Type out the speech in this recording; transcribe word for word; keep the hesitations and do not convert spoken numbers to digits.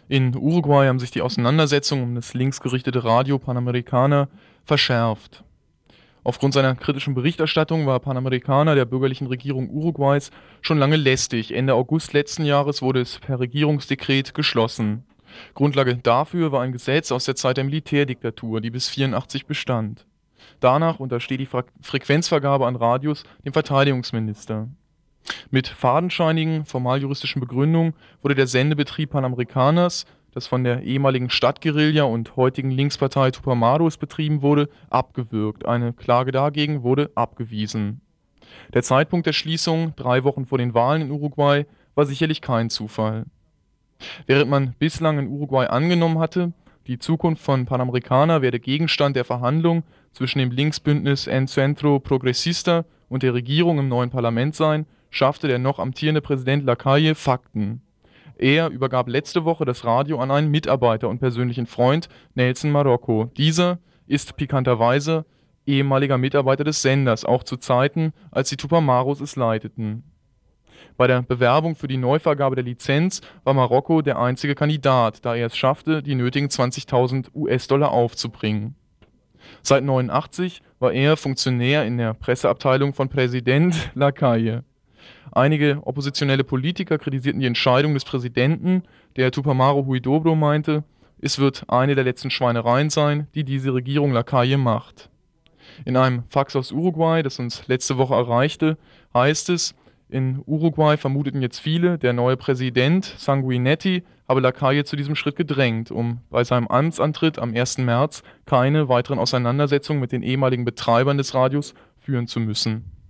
In Uruguay haben sich die Auseinandersetzungen um das linksgerichtete Radio Panamericana verschärft. Aufgrund seiner kritischen Berichterstattung war Panamericana der bürgerlichen Regierung Uruguays schon lange lästig. Ende August letzten Jahres wurde es per Regierungsdekret geschlossen. Grundlage dafür war ein Gesetz aus der Zeit der Militärdiktatur, die bis neunzehnhundertvierundachtzig bestand. Danach untersteht die Fra- Frequenzvergabe an Radios dem Verteidigungsminister. Mit fadenscheinigen, formaljuristischen Begründungen wurde der Sendebetrieb Panamericanas, das von der ehemaligen Stadtguerilla und heutigen Linkspartei Tupamaros betrieben wurde, abgewürgt. Eine Klage dagegen wurde abgewiesen. Der Zeitpunkt der Schließung, drei Wochen vor den Wahlen in Uruguay, war sicherlich kein Zufall. Während man bislang in Uruguay angenommen hatte, die Zukunft von Panamericana werde Gegenstand der Verhandlungen zwischen dem Linksbündnis Encuentro Progresista und der Regierung im neuen Parlament sein, schaffte der noch amtierende Präsident Lacalle Fakten. Er übergab letzte Woche das Radio an einen Mitarbeiter und persönlichen Freund, Nelson Marocco. Dieser ist pikanterweise ehemaliger Mitarbeiter des Senders, auch zu Zeiten, als die Tupamaros es leiteten. Bei der Bewerbung für die Neuvergabe der Lizenz war Marocco der einzige Kandidat, da er es schaffte, die nötigen zwanzigtausend U S-Dollar aufzubringen. Seit neunundachtzig war er Funktionär in der Presseabteilung von Präsident Lacalle. Einige oppositionelle Politiker kritisierten die Entscheidung des Präsidenten, der Tupamaro Huidobro meinte, es wird eine der letzten Schweinereien sein, die diese Regierung Lacalle macht. In einem Fax aus Uruguay, das uns letzte Woche erreichte, heißt es, in Uruguay vermuteten jetzt viele, der neue Präsident Sanguinetti habe Lacalle zu diesem Schritt gedrängt, um bei seinem Amtsantritt am ersten März keine weiteren Auseinandersetzungen mit den ehemaligen Betreibern des Radios führen zu müssen.